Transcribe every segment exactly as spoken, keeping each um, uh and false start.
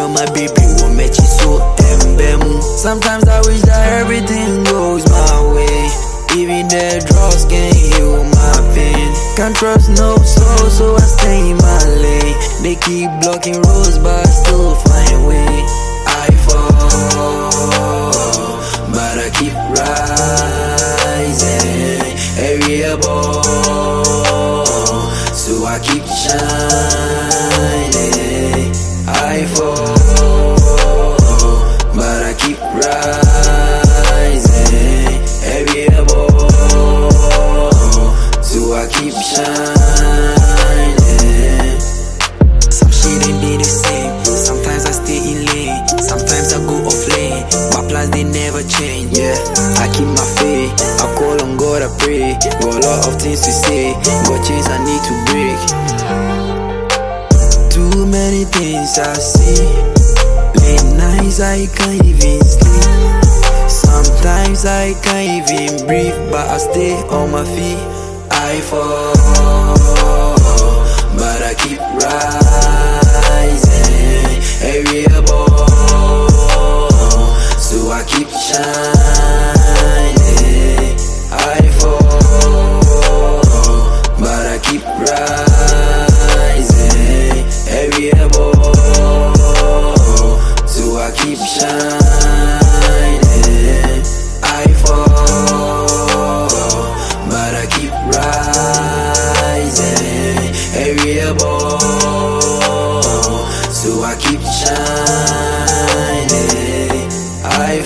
know my baby won't met you so embemu. Sometimes I wish that everything goes my way. Even the drugs can heal my pain. Can't trust no soul, so I stay in my lane. They keep blocking roads, but I still find way. I fall, but I keep rising. Every ball, so I keep shining. I fall, but I keep rising. Every ball, so I keep shining. Some shit ain't be the same. Sometimes I stay in lane, sometimes I go off lane. My plans they never change. Yeah, I keep my faith. I call on God, I pray. Got a lot of things to say. Got chains I need to break. Too many things I see. Late nights I can't even sleep. Sometimes I can't even breathe, but I stay on my feet. I fall, but I keep rising. Every ball, so I keep shining. I fall, but I keep rising. Every ball, so I keep shining. I fall, but I keep rising. Every ball, so I keep shining. I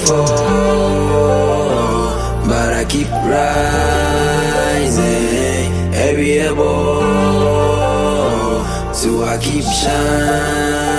fall, but I keep rising. Every ball, so I keep shining.